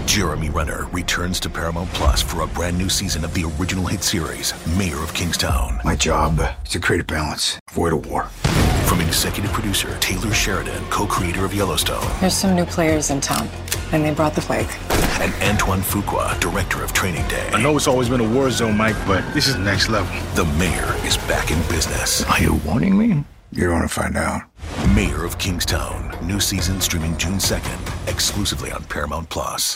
Jeremy Renner returns to Paramount Plus for a brand new season of the original hit series, Mayor of Kingstown. My job is to create a balance, avoid a war. From executive producer Taylor Sheridan, co-creator of Yellowstone. There's some new players in town, and they brought the plague. And Antoine Fuqua, director of Training Day. I know it's always been a war zone, Mike, but this is next level. The Mayor is back in business. Are you warning me? You don't want to find out. Mayor of Kingstown. New season streaming June 2nd, exclusively on Paramount Plus.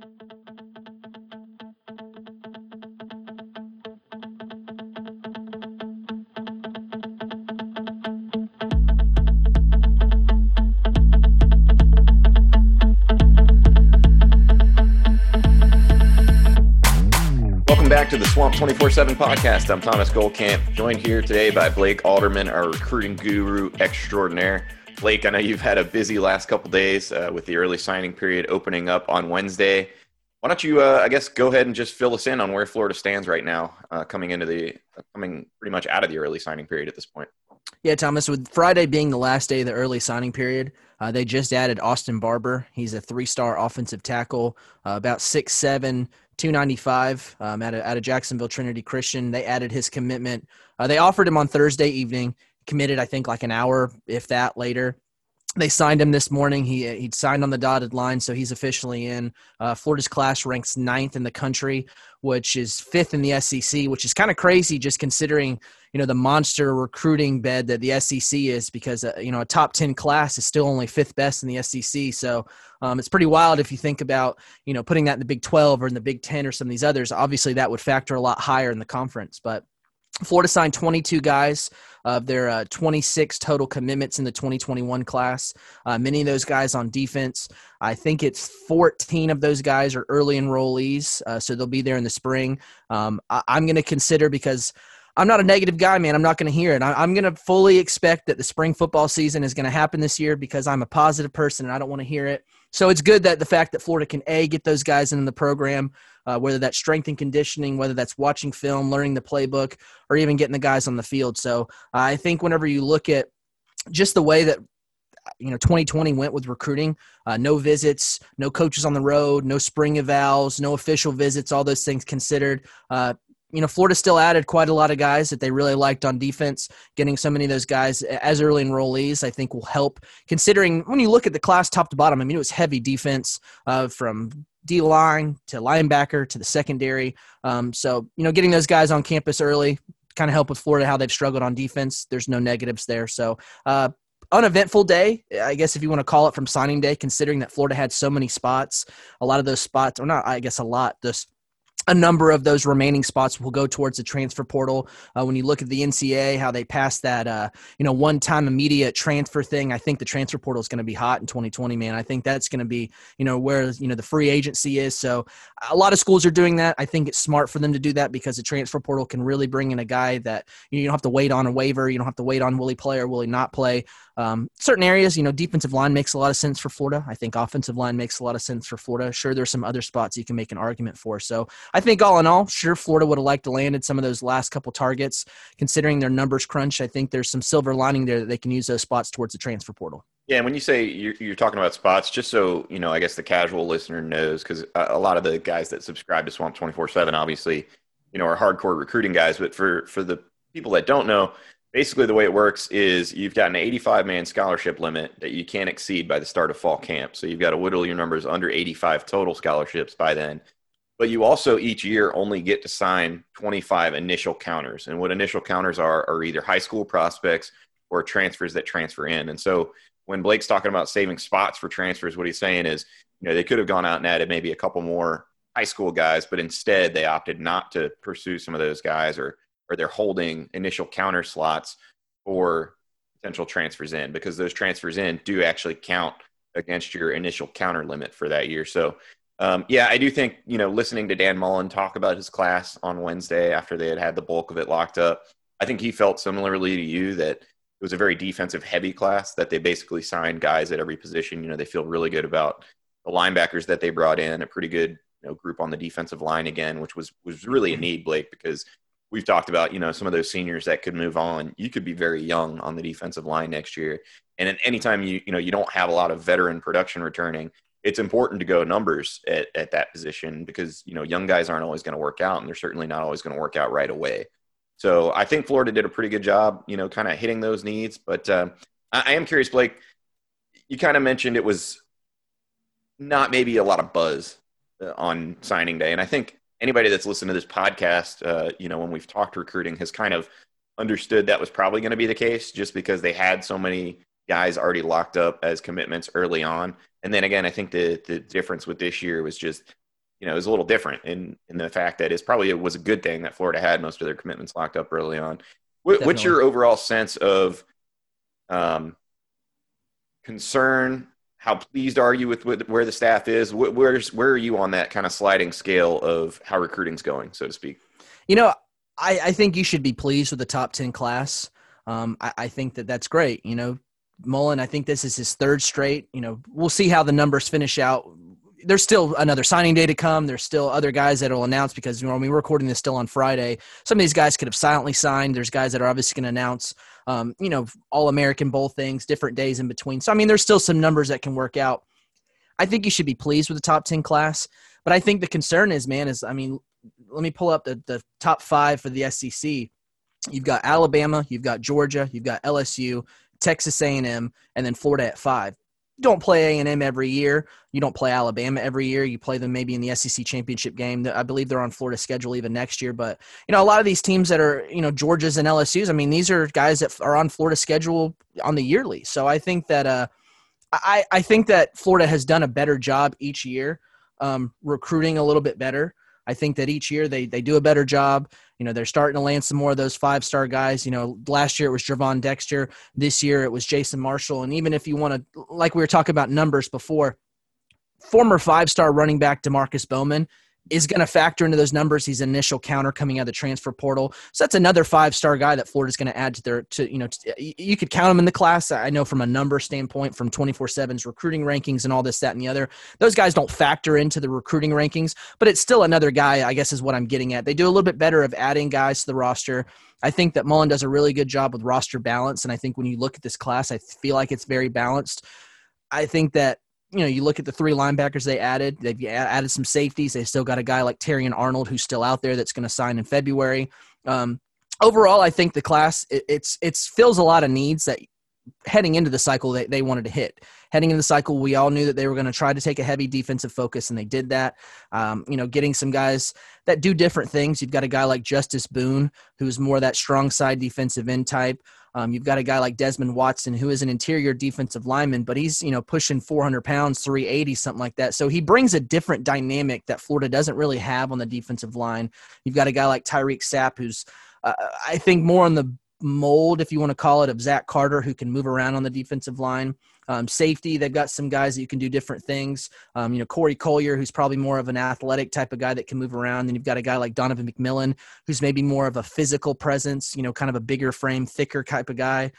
Back to the Swamp 24/7 podcast. I'm Thomas Goldkamp, joined here today by Blake Alderman, our recruiting guru extraordinaire. Blake, I know you've had a busy last couple days with the early signing period opening up on Wednesday. Why don't you, go ahead and just fill us in on where Florida stands right now, coming pretty much out of the early signing period at this point. Yeah, Thomas, with Friday being the last day of the early signing period, they just added Austin Barber. He's a 3-star offensive tackle, about 6'7", 295 out of Jacksonville Trinity Christian. They added his commitment. They offered him on Thursday evening, committed I think like an hour, if that, later. They signed him this morning. He'd signed on the dotted line, so he's officially in. Florida's class ranks 9th in the country, which is 5th in the SEC, which is kind of crazy just considering, the monster recruiting bed that the SEC is, because, a top 10 class is still only 5th best in the SEC. So it's pretty wild if you think about, putting that in the Big 12 or in the Big 10 or some of these others. Obviously, that would factor a lot higher in the conference, but Florida signed 22 guys of their 26 total commitments in the 2021 class. Many of those guys on defense. I think it's 14 of those guys are early enrollees, so they'll be there in the spring. I'm going to consider, because I'm not a negative guy, man. I'm not going to hear it. I'm going to fully expect that the spring football season is going to happen this year, because I'm a positive person and I don't want to hear it. So it's good that the fact that Florida can, get those guys in the program, whether that's strength and conditioning, whether that's watching film, learning the playbook, or even getting the guys on the field. So I think whenever you look at just the way that 2020 went with recruiting, no visits, no coaches on the road, no spring evals, no official visits, all those things considered, Florida still added quite a lot of guys that they really liked on defense. Getting so many of those guys as early enrollees, I think, will help, considering when you look at the class top to bottom. I mean, it was heavy defense from D-line to linebacker to the secondary. So, getting those guys on campus early kind of help with Florida, how they've struggled on defense. There's no negatives there. So, uneventful day, I guess, if you want to call it, from signing day, considering that Florida had so many spots. A lot of those spots, or not, I guess a lot, a number of those remaining spots will go towards the transfer portal. When you look at the NCAA, how they passed that, one-time immediate transfer thing, I think the transfer portal is going to be hot in 2020, man. I think that's going to be, where, the free agency is. So a lot of schools are doing that. I think it's smart for them to do that, because the transfer portal can really bring in a guy that you don't have to wait on a waiver. You don't have to wait on will he play or will he not play. Certain areas, defensive line makes a lot of sense for Florida. I think offensive line makes a lot of sense for Florida. Sure, there's some other spots you can make an argument for. So I think all in all, sure, Florida would have liked to landed some of those last couple targets. Considering their numbers crunch, I think there's some silver lining there that they can use those spots towards the transfer portal. Yeah, and when you say you're talking about spots, just so, I guess the casual listener knows, because a lot of the guys that subscribe to Swamp 24/7 obviously, are hardcore recruiting guys. But for the people that don't know, basically the way it works is you've got an 85-man scholarship limit that you can't exceed by the start of fall camp. So you've got to whittle your numbers under 85 total scholarships by then. But you also each year only get to sign 25 initial counters. And what initial counters are either high school prospects or transfers that transfer in. And so when Blake's talking about saving spots for transfers, what he's saying is, they could have gone out and added maybe a couple more high school guys, but instead they opted not to pursue some of those guys, or they're holding initial counter slots for potential transfers in, because those transfers in do actually count against your initial counter limit for that year. So, I do think, listening to Dan Mullen talk about his class on Wednesday after they had the bulk of it locked up, I think he felt similarly to you that it was a very defensive heavy class, that they basically signed guys at every position. They feel really good about the linebackers that they brought in, a pretty good group on the defensive line again, which was really a need, Blake, because we've talked about, some of those seniors that could move on. You could be very young on the defensive line next year. And at any time you don't have a lot of veteran production returning, it's important to go numbers at that position because, young guys aren't always going to work out, and they're certainly not always going to work out right away. So I think Florida did a pretty good job, kind of hitting those needs. But I am curious, Blake, you kind of mentioned it was not maybe a lot of buzz on signing day. And I think anybody that's listened to this podcast, when we've talked recruiting has kind of understood that was probably going to be the case just because they had so many guys already locked up as commitments early on. And then again, I think the difference with this year was just, it was a little different in the fact that it was a good thing that Florida had most of their commitments locked up early on. What's your overall sense of concern? How pleased are you with where the staff is? Where are you on that kind of sliding scale of how recruiting's going, so to speak? I think you should be pleased with the top 10 class. I think that's great. Mullen, I think this is his third straight. We'll see how the numbers finish out. There's still another signing day to come. There's still other guys that will announce because when we're recording this still on Friday, some of these guys could have silently signed. There's guys that are obviously going to announce, All-American Bowl things, different days in between. So, there's still some numbers that can work out. I think you should be pleased with the top 10 class. But I think the concern is, let me pull up the top 5 for the SEC. You've got Alabama, you've got Georgia, you've got LSU, Texas A&M, and then Florida at 5. You don't play A&M every year. You don't play Alabama every year. You play them maybe in the SEC championship game. I believe they're on Florida's schedule even next year. But, a lot of these teams that are, Georgia's and LSU's, these are guys that are on Florida's schedule on the yearly. So I think that I think that Florida has done a better job each year recruiting a little bit better. I think that each year they do a better job. They're starting to land some more of those 5-star guys. Last year it was Gervon Dexter. This year it was Jason Marshall. And even if you want to, like we were talking about numbers before, former 5-star running back DeMarcus Bowman is going to factor into those numbers. He's an initial counter coming out of the transfer portal. So that's another 5-star guy that Florida's going to add you could count him in the class. I know from a number standpoint, from 24/7's recruiting rankings and all this, that, and the other, those guys don't factor into the recruiting rankings, but it's still another guy, I guess is what I'm getting at. They do a little bit better of adding guys to the roster. I think that Mullen does a really good job with roster balance. And I think when you look at this class, I feel like it's very balanced. I think that, you look at the 3 linebackers they added. They've added some safeties. They still got a guy like Terrion Arnold who's still out there that's going to sign in February. Overall, I think the class it fills a lot of needs that heading into the cycle they wanted to hit. Heading into the cycle, we all knew that they were going to try to take a heavy defensive focus, and they did that. Getting some guys that do different things. You've got a guy like Justice Boone, who's more that strong side defensive end type. You've got a guy like Desmond Watson, who is an interior defensive lineman, but he's, pushing 400 pounds, 380, something like that. So he brings a different dynamic that Florida doesn't really have on the defensive line. You've got a guy like Tyreek Sapp, who's, I think, more on the mold, if you want to call it, of Zach Carter, who can move around on the defensive line. Safety, they've got some guys that you can do different things. Corey Collier, who's probably more of an athletic type of guy that can move around. And you've got a guy like Donovan McMillan, who's maybe more of a physical presence, kind of a bigger frame, thicker type of guy.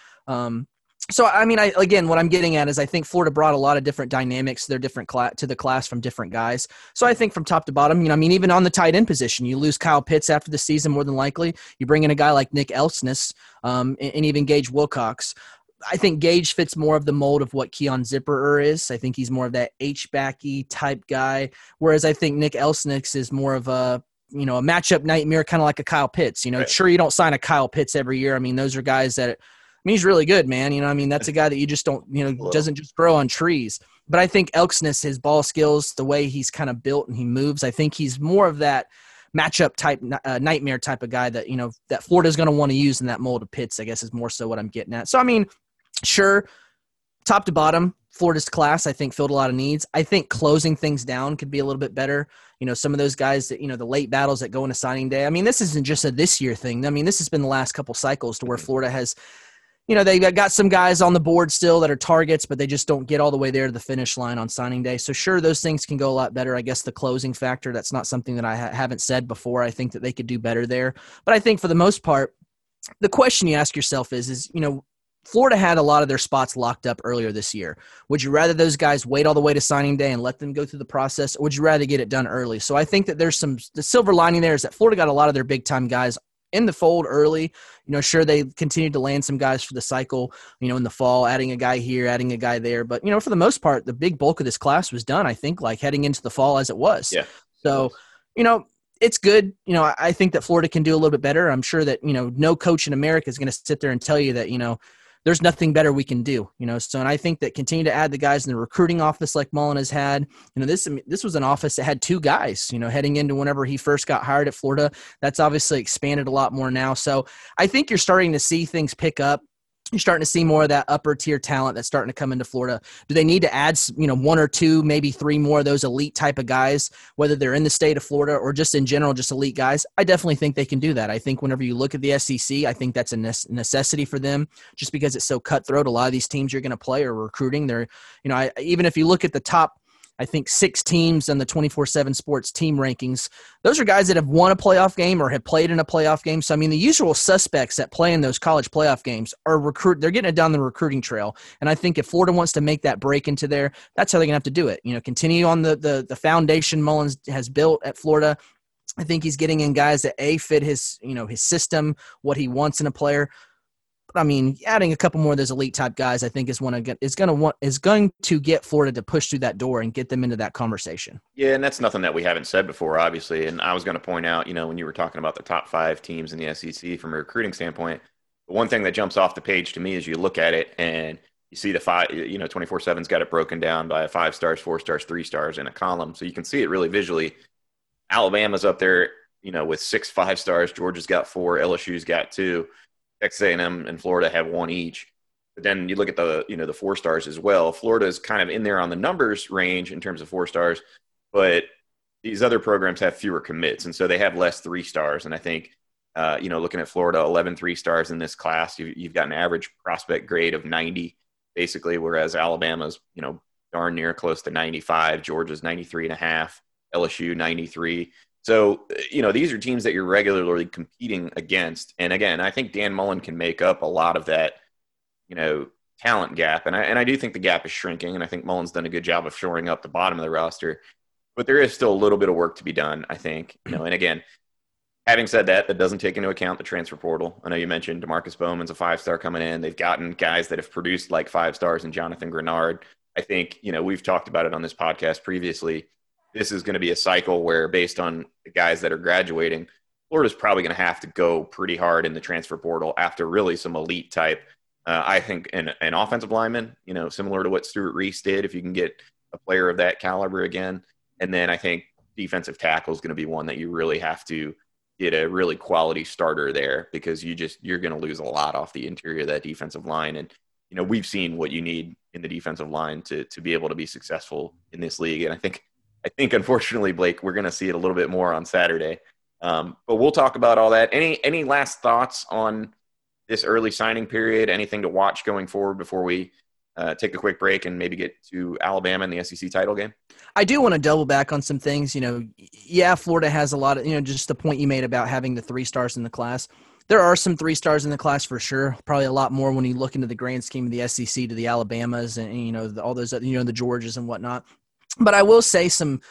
Again, what I'm getting at is I think Florida brought a lot of different dynamics to their to the class from different guys. So I think from top to bottom, even on the tight end position, you lose Kyle Pitts after the season more than likely. You bring in a guy like Nick Elsness and even Gage Wilcox. I think Gage fits more of the mold of what Keon Zipperer is. I think he's more of that H-backy type guy, whereas I think Nick Elsness is more of a matchup nightmare, kind of like a Kyle Pitts. Right. Sure, you don't sign a Kyle Pitts every year. Those are guys that – he's really good, man. That's a guy that you just don't, doesn't just grow on trees. But I think Elksness, his ball skills, the way he's kind of built and he moves, I think he's more of that matchup type, nightmare type of guy that, that Florida's going to want to use in that mold of Pitts, I guess is more so what I'm getting at. So, sure, top to bottom, Florida's class, I think, filled a lot of needs. I think closing things down could be a little bit better. Some of those guys that, the late battles that go into signing day. This isn't just a this year thing. This has been the last couple cycles to where Florida has – they got some guys on the board still that are targets, but they just don't get all the way there to the finish line on signing day. So sure, those things can go a lot better. I guess the closing factor, that's not something that I haven't said before. I think that they could do better there. But I think for the most part, the question you ask yourself is Florida had a lot of their spots locked up earlier this year. Would you rather those guys wait all the way to signing day and let them go through the process, or would you rather get it done early? So I think that the silver lining there is that Florida got a lot of their big-time guys in the fold early. Sure, they continued to land some guys for the cycle, in the fall, adding a guy here, adding a guy there. But, for the most part, the big bulk of this class was done, I think, like heading into the fall as it was. Yeah. So, it's good. I think that Florida can do a little bit better. I'm sure that, no coach in America is going to sit there and tell you that, there's nothing better we can do, So, and I think that continue to add the guys in the recruiting office like Mullen has had, this was an office that had 2 guys, heading into whenever he first got hired at Florida. That's obviously expanded a lot more now. So I think you're starting to see things pick up. You're starting to see more of that upper tier talent that's starting to come into Florida. Do they need to add, 1 or 2, maybe 3 more of those elite type of guys, whether they're in the state of Florida or just in general, just elite guys? I definitely think they can do that. I think whenever you look at the SEC, I think that's a necessity for them just because it's so cutthroat. A lot of these teams you're going to play are recruiting. They're, even if you look at the top, I think 6 teams in the 24/7 Sports team rankings, those are guys that have won a playoff game or have played in a playoff game. So, the usual suspects that play in those college playoff games are they're getting it down the recruiting trail. And I think if Florida wants to make that break into there, that's how they're going to have to do it. Continue on the foundation Mullins has built at Florida. I think he's getting in guys that fit his, his system, what he wants in a player. But adding a couple more of those elite type guys, I think is going to get Florida to push through that door and get them into that conversation. Yeah, and that's nothing that we haven't said before, obviously. And I was going to point out, when you were talking about the top 5 teams in the SEC from a recruiting standpoint, the one thing that jumps off the page to me is you look at it and you see the 5. 24/7's got it broken down by 5 stars, 4 stars, 3 stars in a column, so you can see it really visually. Alabama's up there, with 6 5 stars. Georgia's got 4. LSU's got 2. Texas A&M and Florida have 1 each. But then you look at the, the 4 stars as well. Florida is kind of in there on the numbers range in terms of 4 stars, but these other programs have fewer commits, and so they have less 3 stars. And I think, looking at Florida, 11 3 stars in this class, you've got an average prospect grade of 90, basically, whereas Alabama's, darn near close to 95. Georgia's 93.5, LSU 93. So, these are teams that you're regularly competing against. And again, I think Dan Mullen can make up a lot of that, talent gap. And I do think the gap is shrinking. And I think Mullen's done a good job of shoring up the bottom of the roster. But there is still a little bit of work to be done, I think. And again, having said that, that doesn't take into account the transfer portal. I know you mentioned DeMarcus Bowman's a 5-star coming in. They've gotten guys that have produced like 5 stars in Jonathan Grenard. I think, we've talked about it on this podcast previously. This is going to be a cycle where, based on the guys that are graduating, Florida's probably going to have to go pretty hard in the transfer portal after really some elite type. I think an offensive lineman, similar to what Stuart Reese did, if you can get a player of that caliber again. And then I think defensive tackle is going to be one that you really have to get a really quality starter there, because you're going to lose a lot off the interior of that defensive line. And, we've seen what you need in the defensive line to be able to be successful in this league. And I think, unfortunately, Blake, we're going to see it a little bit more on Saturday. But we'll talk about all that. Any last thoughts on this early signing period? Anything to watch going forward before we take a quick break and maybe get to Alabama and the SEC title game? I do want to double back on some things. Florida has a lot of, just the point you made about having the 3 stars in the class. There are some 3 stars in the class for sure. Probably a lot more when you look into the grand scheme of the SEC to the Alabamas and all those, the Georgias and whatnot. But I will say some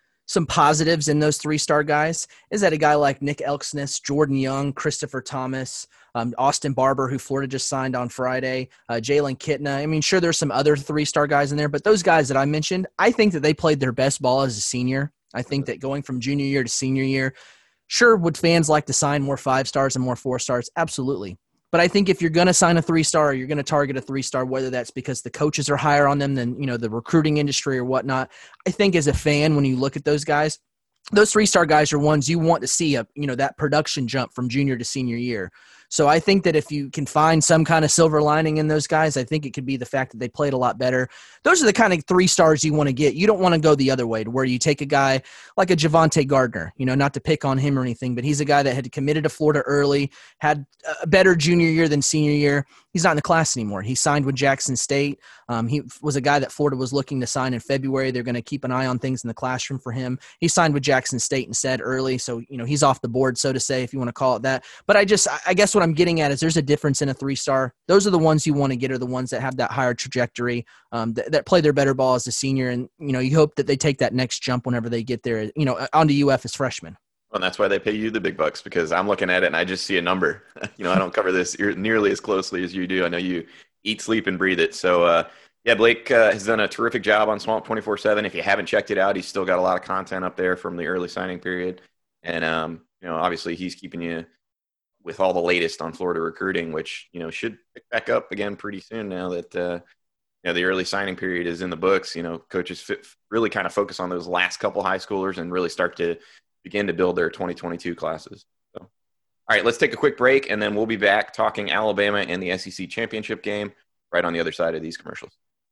positives in those 3-star guys is that a guy like Nick Elksnis, Jordan Young, Christopher Thomas, Austin Barber, who Florida just signed on Friday, Jalen Kitna. Sure, there's some other 3-star guys in there, but those guys that I mentioned, I think that they played their best ball as a senior. I think that going from junior year to senior year, sure, would fans like to sign more 5 stars and more 4 stars? Absolutely. But I think if you're going to sign a 3-star, you're going to target a 3-star, whether that's because the coaches are higher on them than, the recruiting industry or whatnot. I think as a fan, when you look at those guys, those 3-star guys are ones you want to see that production jump from junior to senior year. So I think that if you can find some kind of silver lining in those guys, I think it could be the fact that they played a lot better. Those are the kind of 3 stars you want to get. You don't want to go the other way to where you take a guy like a Javante Gardner, not to pick on him or anything, but he's a guy that had committed to Florida early, had a better junior year than senior year. He's not in the class anymore. He signed with Jackson State. He was a guy that Florida was looking to sign in February. They're going to keep an eye on things in the classroom for him. He signed with Jackson State instead early. So, he's off the board, so to say, if you want to call it that. But I guess what I'm getting at is there's a difference in a 3-star. Those are the ones you want to get, are the ones that have that higher trajectory, that play their better ball as a senior. And, you hope that they take that next jump whenever they get there, onto UF as freshmen. And that's why they pay you the big bucks, because I'm looking at it and I just see a number. I don't cover this nearly as closely as you do. I know you eat, sleep, and breathe it. So, yeah, Blake has done a terrific job on Swamp 24/7. If you haven't checked it out, he's still got a lot of content up there from the early signing period. And, obviously he's keeping you with all the latest on Florida recruiting, which, should pick back up again pretty soon now that, the early signing period is in the books. Coaches really kind of focus on those last couple high schoolers and really start to begin to build their 2022 classes. So, all right, let's take a quick break, and then we'll be back talking Alabama and the SEC championship game right on the other side of these commercials.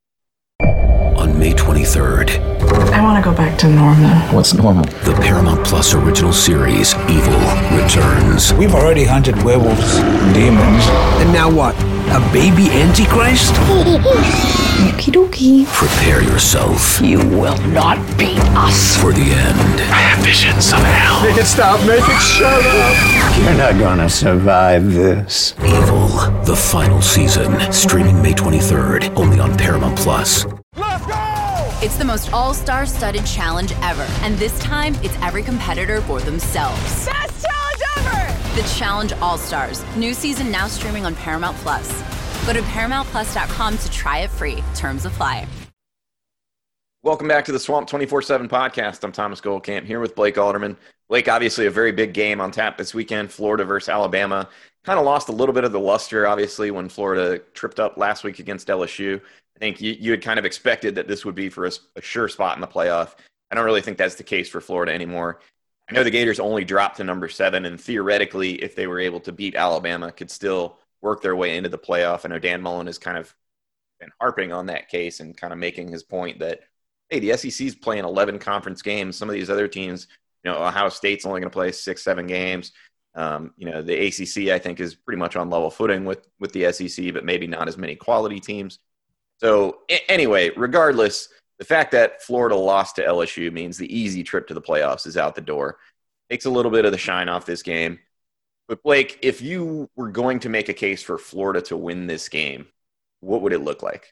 On May 23rd, I want to go back to normal. What's normal? the Paramount Plus original series, Evil, returns. We've already hunted werewolves and demons. And now what? A baby Antichrist? Okie dokie. Prepare yourself You will not beat us. for the end. I have visions of hell. Make it stop, make it shut up! You're not gonna survive this. Evil, the final season, streaming May 23rd, only on Paramount Plus. It's the most all-star studded challenge ever. And this time, it's every competitor for themselves. Best challenge ever! The Challenge All-Stars. New season now streaming on Paramount Plus. Go to ParamountPlus.com to try it free. Terms apply. Welcome back to the Swamp 24/7 podcast. I'm Thomas Goldkamp here with Blake Alderman. Blake, obviously a very big game on tap this weekend, Florida versus Alabama. Kind of lost a little bit of the luster, obviously, when Florida tripped up last week against LSU. I think you had kind of expected that this would be for a sure spot in the playoff. I don't really think that's the case for Florida anymore. I know the Gators only dropped to number 7, and theoretically, if they were able to beat Alabama, could still work their way into the playoff. I know Dan Mullen has kind of been harping on that case and kind of making his point that, hey, the SEC's playing 11 conference games. Some of these other teams, Ohio State's only going to play 6-7 games. The ACC, I think, is pretty much on level footing with the SEC, but maybe not as many quality teams. So anyway, regardless, the fact that Florida lost to LSU means the easy trip to the playoffs is out the door. Takes a little bit of the shine off this game. But Blake, if you were going to make a case for Florida to win this game, what would it look like?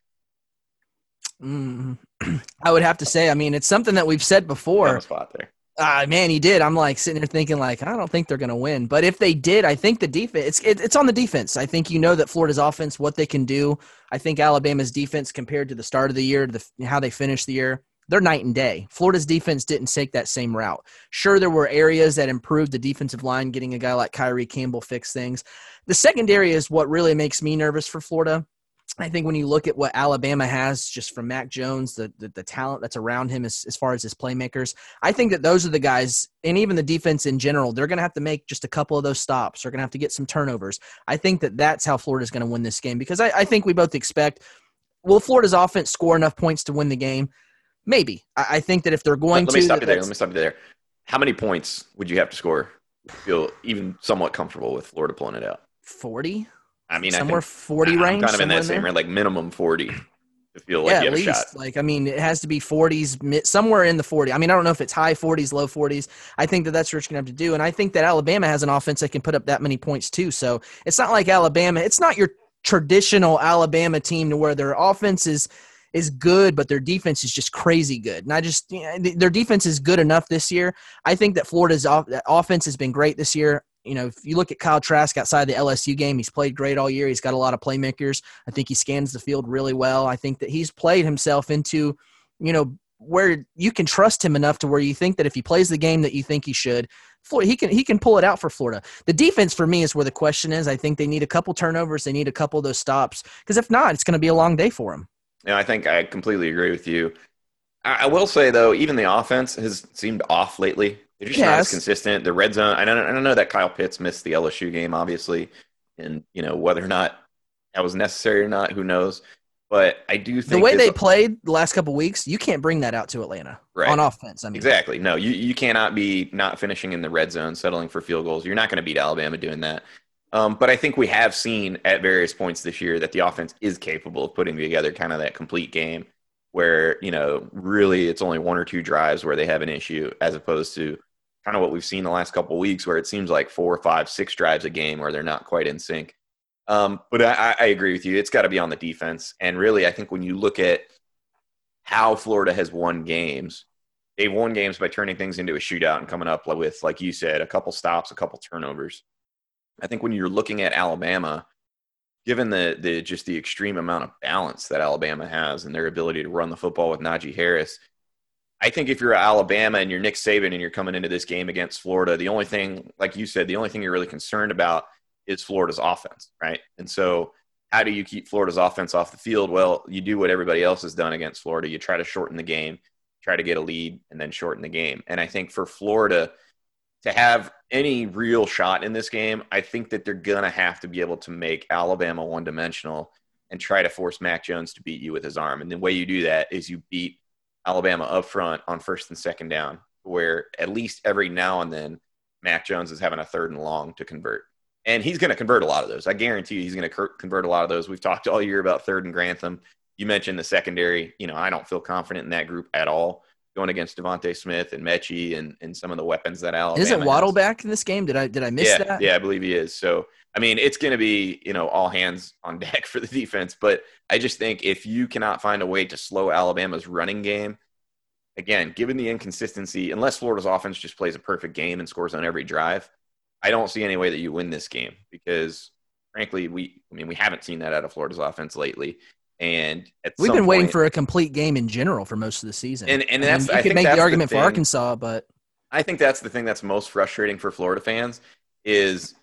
I would have to say, it's something that we've said before. On the spot there. Man, he did. I'm sitting there thinking I don't think they're going to win. But if they did, I think the defense, it's on the defense. I think that Florida's offense, what they can do. I think Alabama's defense compared to the start of the year, how they finished the year, they're night and day. Florida's defense didn't take that same route. Sure, there were areas that improved the defensive line, getting a guy like Kyrie Campbell fix things. The secondary is what really makes me nervous for Florida. I think when you look at what Alabama has just from Mac Jones, the talent that's around him as far as his playmakers, I think that those are the guys, and even the defense in general, they're going to have to make just a couple of those stops. They're going to have to get some turnovers. I think that that's how Florida's going to win this game because I think we both expect, will Florida's offense score enough points to win the game? Maybe. I think that if they're going Let me stop you there. How many points would you have to score to feel even somewhat comfortable with Florida pulling it out? 40? Somewhere 40 range. I'm kind of in that same range, minimum 40 to feel like you have a shot. It has to be 40s, somewhere in the 40. I don't know if it's high 40s, low 40s. I think that's what you're going to have to do. And I think that Alabama has an offense that can put up that many points too. So it's not like Alabama. It's not your traditional Alabama team to where their offense is good, but their defense is just crazy good. And their defense is good enough this year. I think that Florida's offense has been great this year. If you look at Kyle Trask outside the LSU game, he's played great all year. He's got a lot of playmakers. I think he scans the field really well. I think that he's played himself into, where you can trust him enough to where you think that if he plays the game that you think he should, he can pull it out for Florida. The defense for me is where the question is. I think they need a couple turnovers. They need a couple of those stops because if not, it's going to be a long day for them. I think I completely agree with you. I will say, though, even the offense has seemed off lately. They're just not as consistent. The red zone, I don't know that Kyle Pitts missed the LSU game, obviously. And, whether or not that was necessary or not, who knows. But I do think the way they played the last couple of weeks, you can't bring that out to Atlanta on offense. Exactly. No, you cannot be not finishing in the red zone, settling for field goals. You're not going to beat Alabama doing that. But I think we have seen at various points this year that the offense is capable of putting together kind of that complete game where, really it's only 1 or 2 drives where they have an issue as opposed to kind of what we've seen the last couple of weeks where it seems like 4, 5, 6 drives a game where they're not quite in sync. But I agree with you. It's got to be on the defense. And really, I think when you look at how Florida has won games, They've won games by turning things into a shootout and coming up with, like you said, a couple stops, a couple turnovers. I think when you're looking at Alabama, given the extreme amount of balance that Alabama has and their ability to run the football with Najee Harris, I think if you're Alabama and you're Nick Saban and you're coming into this game against Florida, the only thing, like you said, the only thing you're really concerned about is Florida's offense, right? And so how do you keep Florida's offense off the field? Well, you do what everybody else has done against Florida. You try to shorten the game, try to get a lead, and then shorten the game. And I think for Florida to have any real shot in this game, I think that they're going to have to be able to make Alabama one-dimensional and try to force Mac Jones to beat you with his arm. And the way you do that is you beat Alabama up front on first and second down, where at least every now and then Mac Jones is having a third and long to convert. And he's going to convert a lot of those. I guarantee you he's going to convert a lot of those. We've talked all year about third and Grantham. You mentioned the secondary. I don't feel confident in that group at all going against Devontae Smith and Mechie and some of the weapons that Alabama Isn't Waddle has. back in this game? Did I miss that? Yeah, I believe he is. So, I mean, it's going to be, all hands on deck for the defense. But I just think if you cannot find a way to slow Alabama's running game, again, given the inconsistency, unless Florida's offense just plays a perfect game and scores on every drive, I don't see any way that you win this game because, frankly, we haven't seen that out of Florida's offense lately. And we've been waiting for a complete game in general for most of the season. And that's, I could make the argument for Arkansas, but I think that's the thing that's most frustrating for Florida fans is,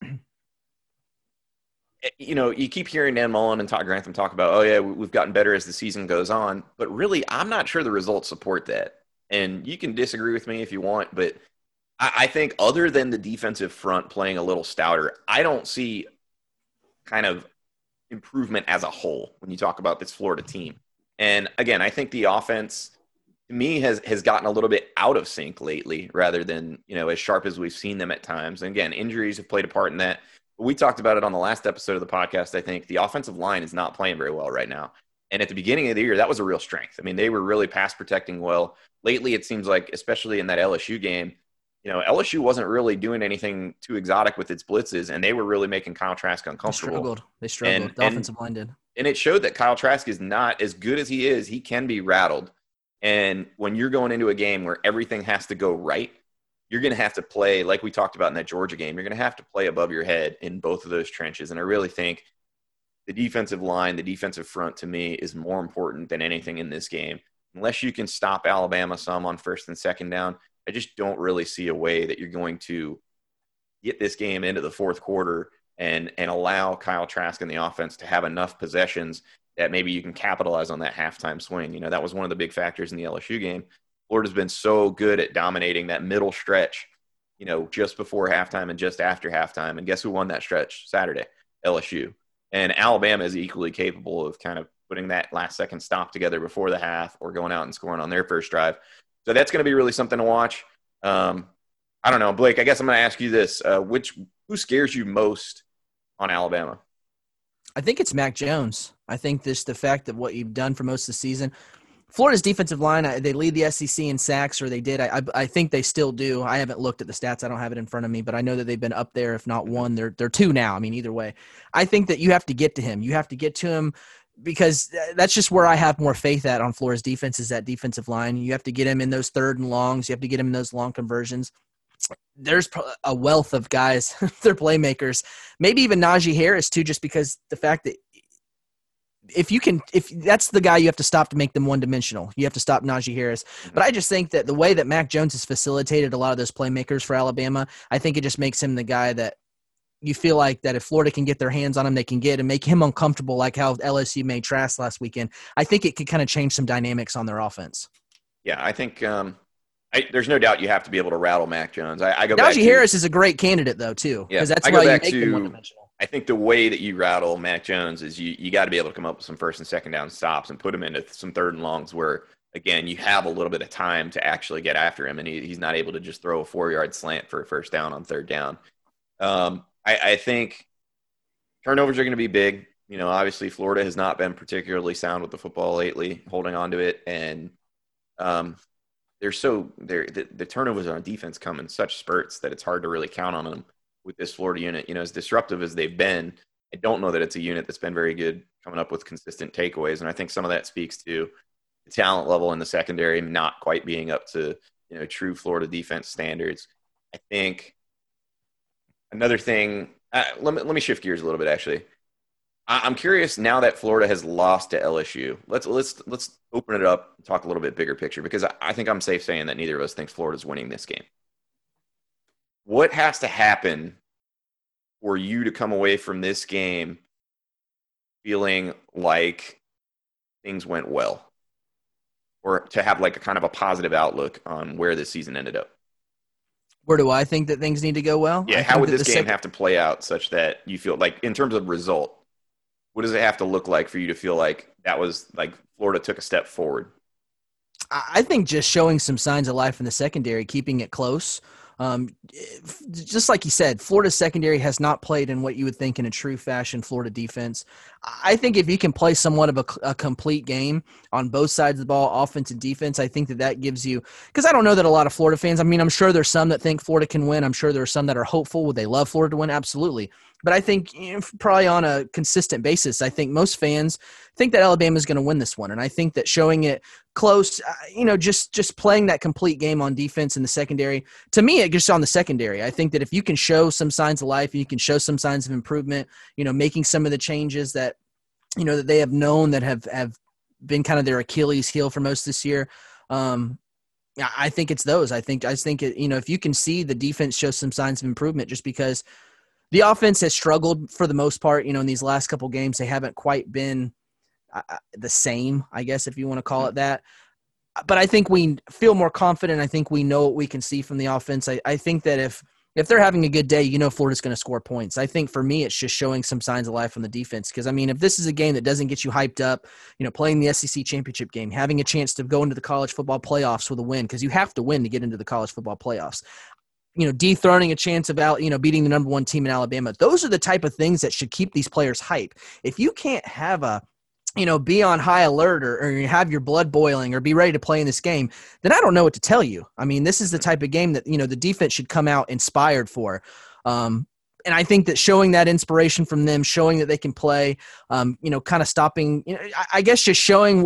you keep hearing Dan Mullen and Todd Grantham talk about, oh yeah, we've gotten better as the season goes on, but really, I'm not sure the results support that. And you can disagree with me if you want, but I think other than the defensive front playing a little stouter, I don't see kind of improvement as a whole when you talk about this Florida team. And again, I think the offense to me has gotten a little bit out of sync lately rather than, as sharp as we've seen them at times. And again, injuries have played a part in that. But we talked about it on the last episode of the podcast. I think the offensive line is not playing very well right now. And at the beginning of the year, that was a real strength. I mean, they were really pass protecting well. Lately, it seems like, especially in that LSU game, LSU wasn't really doing anything too exotic with its blitzes, and they were really making Kyle Trask uncomfortable. They struggled. The offensive line did. And it showed that Kyle Trask is not as good as he is. He can be rattled. And when you're going into a game where everything has to go right, you're going to have to play, like we talked about in that Georgia game, you're going to have to play above your head in both of those trenches. And I really think the defensive line, the defensive front, to me, is more important than anything in this game. Unless you can stop Alabama some on first and second down, I just don't really see a way that you're going to get this game into the fourth quarter and allow Kyle Trask and the offense to have enough possessions that maybe you can capitalize on that halftime swing. That was one of the big factors in the LSU game. Florida's been so good at dominating that middle stretch, just before halftime and just after halftime. And guess who won that stretch Saturday? LSU. And Alabama is equally capable of kind of putting that last second stop together before the half or going out and scoring on their first drive. So that's going to be really something to watch. I don't know, Blake, I guess I'm going to ask you this. Who scares you most on Alabama? I think it's Mac Jones. I think the fact that what you've done for most of the season, Florida's defensive line, they lead the SEC in sacks, or they did. I think they still do. I haven't looked at the stats. I don't have it in front of me, but I know that they've been up there. If not one, they're two now. I mean, either way. I think that you have to get to him. You have to get to him because that's just where I have more faith at on Florida's defense is that defensive line. You have to get him in those third and longs. You have to get him in those long conversions. There's a wealth of guys, they're playmakers. Maybe even Najee Harris too, just because the fact that if that's the guy you have to stop to make them one-dimensional. You have to stop Najee Harris. But I just think that the way that Mac Jones has facilitated a lot of those playmakers for Alabama, I think it just makes him the guy that you feel like that if Florida can get their hands on him, they can get and make him uncomfortable like how LSU made Trask last weekend. I think it could kind of change some dynamics on their offense. Yeah, I think there's no doubt you have to be able to rattle Mac Jones. I go back to Najee Harris is a great candidate, though, too. Yeah, that's I why go back you make them to one-dimensional. I think the way that you rattle Mac Jones is you got to be able to come up with some first and second down stops and put him into some third and longs where, again, you have a little bit of time to actually get after him, and he's not able to just throw a 4-yard slant for a first down on third down. I think turnovers are going to be big. Obviously Florida has not been particularly sound with the football lately, holding on to it, and the turnovers on defense come in such spurts that it's hard to really count on them with this Florida unit. As disruptive as they've been, I don't know that it's a unit that's been very good coming up with consistent takeaways. And I think some of that speaks to the talent level in the secondary not quite being up to true Florida defense standards. I think another thing, let me shift gears a little bit, actually. I'm curious now that Florida has lost to LSU. Let's open it up and talk a little bit bigger picture, because I think I'm safe saying that neither of us thinks Florida's winning this game. What has to happen for you to come away from this game feeling like things went well, or to have like a kind of a positive outlook on where this season ended up? Where do I think that things need to go well? Yeah, how would this game have to play out such that you feel like, in terms of result, what does it have to look like for you to feel like that was like Florida took a step forward? I think just showing some signs of life in the secondary, keeping it close. Just like you said, Florida's secondary has not played in what you would think in a true fashion Florida defense. I think if you can play somewhat of a complete game on both sides of the ball, offense and defense, I think that gives you – because I don't know that a lot of Florida fans – I mean, I'm sure there's some that think Florida can win. I'm sure there are some that are hopeful. Would they love Florida to win? Absolutely. But I think probably on a consistent basis, I think most fans think that Alabama is going to win this one. And I think that showing it close, just playing that complete game on defense in the secondary, to me, it just on the secondary. I think that if you can show some signs of life and you can show some signs of improvement, making some of the changes that, that they have known that have been kind of their Achilles heel for most this year. I think it's those. I think if you can see the defense show some signs of improvement, just because the offense has struggled for the most part, in these last couple games, they haven't quite been the same, I guess, if you want to call it that. But I think we feel more confident. I think we know what we can see from the offense. I think that if they're having a good day, Florida's going to score points. I think for me, it's just showing some signs of life on the defense. Because, I mean, if this is a game that doesn't get you hyped up, playing the SEC championship game, having a chance to go into the college football playoffs with a win, because you have to win to get into the college football playoffs. Dethroning a chance of beating the number one team in Alabama. Those are the type of things that should keep these players hype. If you can't have be on high alert or have your blood boiling or be ready to play in this game, then I don't know what to tell you. I mean, this is the type of game that, the defense should come out inspired for. And I think that showing that inspiration from them, showing that they can play, kind of stopping, I guess just showing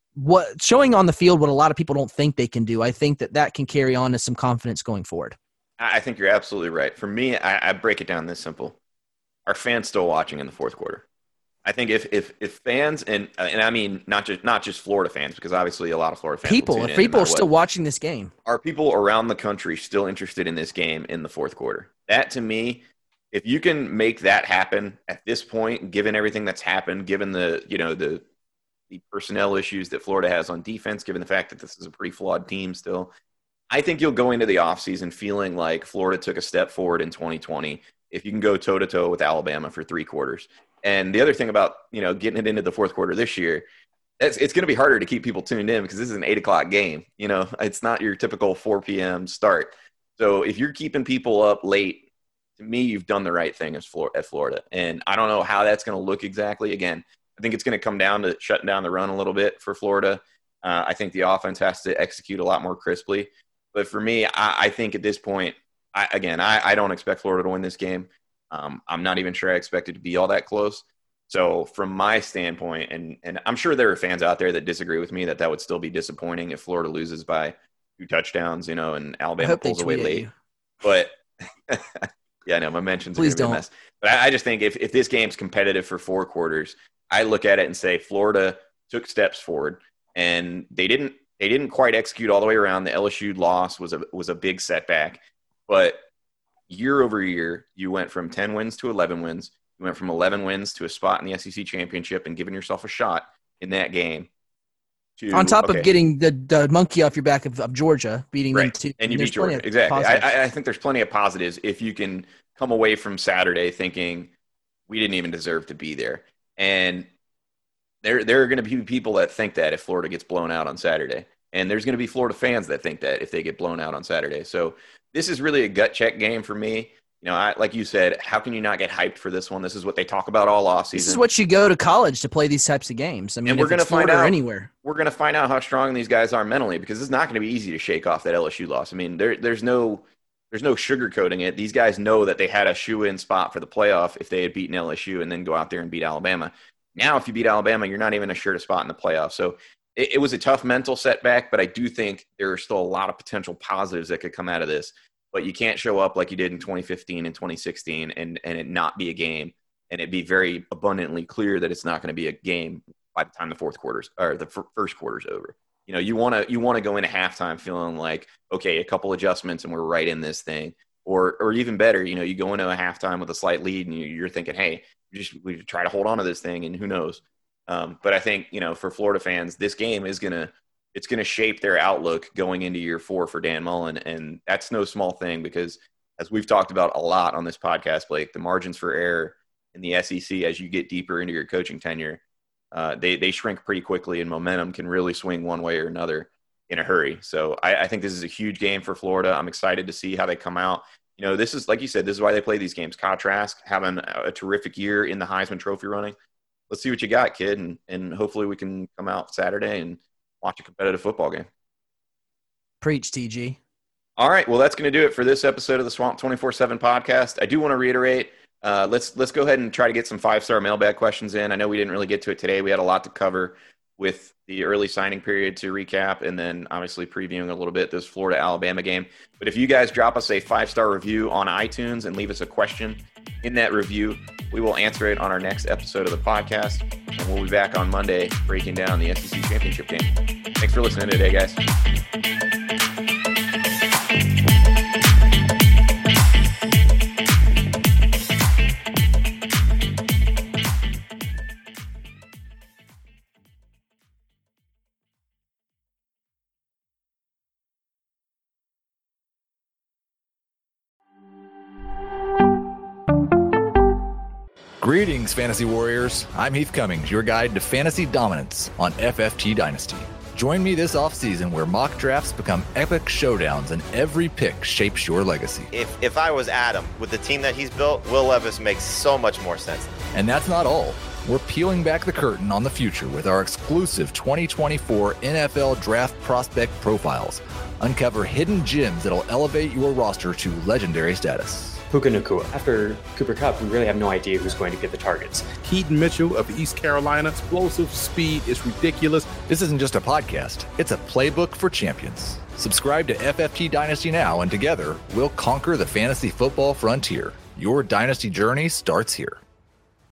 on the field what a lot of people don't think they can do. I think that can carry on to some confidence going forward. I think you're absolutely right. For me, I break it down this simple. Are fans still watching in the fourth quarter? I think if fans, and I mean not just Florida fans, because obviously a lot of Florida fans people are still watching this game. Are people around the country still interested in this game in the fourth quarter? That, to me, if you can make that happen at this point, given everything that's happened, given the personnel issues that Florida has on defense, given the fact that this is a pretty flawed team still, I think you'll go into the offseason feeling like Florida took a step forward in 2020 if you can go toe-to-toe with Alabama for 3 quarters. And the other thing about, getting it into the fourth quarter this year, it's going to be harder to keep people tuned in because this is an 8 o'clock game. It's not your typical 4 p.m. start. So if you're keeping people up late, to me, you've done the right thing at Florida. And I don't know how that's going to look exactly. Again, I think it's going to come down to shutting down the run a little bit for Florida. I think the offense has to execute a lot more crisply. But for me, I think at this point, I don't expect Florida to win this game. I'm not even sure I expect it to be all that close. So from my standpoint, and I'm sure there are fans out there that disagree with me that would still be disappointing if Florida loses by 2 touchdowns, and Alabama pulls away late. But yeah, no, my mentions Please are going to be a mess. But I just think if this game's competitive for 4 quarters, I look at it and say Florida took steps forward, and they didn't quite execute all the way around. The LSU loss was a big setback, but year over year, you went from 10 wins to 11 wins. You went from 11 wins to a spot in the SEC championship and giving yourself a shot in that game. On top of getting the monkey off your back of Georgia, beating them to and you beat Georgia. Exactly. I think there's plenty of positives if you can come away from Saturday thinking we didn't even deserve to be there. And there are going to be people that think that if Florida gets blown out on Saturday. And there's going to be Florida fans that think that if they get blown out on Saturday. So this is really a gut check game for me. Like you said, how can you not get hyped for this one? This is what they talk about all offseason. This is what you go to college to play these types of games. I mean, and we're going to find out anywhere. We're going to find out how strong these guys are mentally, because it's not going to be easy to shake off that LSU loss. I mean, there's no sugarcoating it. These guys know that they had a shoe-in spot for the playoff if they had beaten LSU and then go out there and beat Alabama. Now, if you beat Alabama, you're not even assured a spot in the playoff. So it was a tough mental setback, but I do think there are still a lot of potential positives that could come out of this. But you can't show up like you did in 2015 and 2016 and it not be a game, and it be very abundantly clear that it's not going to be a game by the time the fourth quarter's or the first quarter's over. You know, you want to go into halftime feeling like, okay, a couple adjustments and we're right in this thing, or even better, you know, you go into a halftime with a slight lead and you're thinking, hey, we try to hold on to this thing, and who knows. But I think, you know, for Florida fans, this game is it's going to shape their outlook going into year 4 for Dan Mullen. And that's no small thing because, as we've talked about a lot on this podcast, Blake, the margins for error in the SEC as you get deeper into your coaching tenure, they shrink pretty quickly, and momentum can really swing one way or another in a hurry. So I think this is a huge game for Florida. I'm excited to see how they come out. You know, this is, like you said, this is why they play these games. Kyle Trask having a terrific year in the Heisman Trophy running. Let's see what you got, kid, and hopefully we can come out Saturday and watch a competitive football game. Preach, TG. All right, well, that's going to do it for this episode of the Swamp 24/7 podcast. I do want to reiterate, let's go ahead and try to get some 5-star mailbag questions in. I know we didn't really get to it today. We had a lot to cover with the early signing period to recap, and then obviously previewing a little bit this Florida-Alabama game. But if you guys drop us a 5-star review on iTunes and leave us a question in that review, we will answer it on our next episode of the podcast, and we'll be back on Monday breaking down the SEC championship game. Thanks for listening today, guys. Greetings, Fantasy Warriors. I'm Heath Cummings, your guide to fantasy dominance on FFT Dynasty. Join me this offseason where mock drafts become epic showdowns and every pick shapes your legacy. If I was Adam, with the team that he's built, Will Levis makes so much more sense. And that's not all. We're peeling back the curtain on the future with our exclusive 2024 NFL Draft Prospect Profiles. Uncover hidden gems that'll elevate your roster to legendary status. Puka Nacua. After Cooper Kupp, we really have no idea who's going to get the targets. Keaton Mitchell of East Carolina, explosive speed is ridiculous. This isn't just a podcast, it's a playbook for champions. Subscribe to FFT Dynasty now, and together, we'll conquer the fantasy football frontier. Your dynasty journey starts here.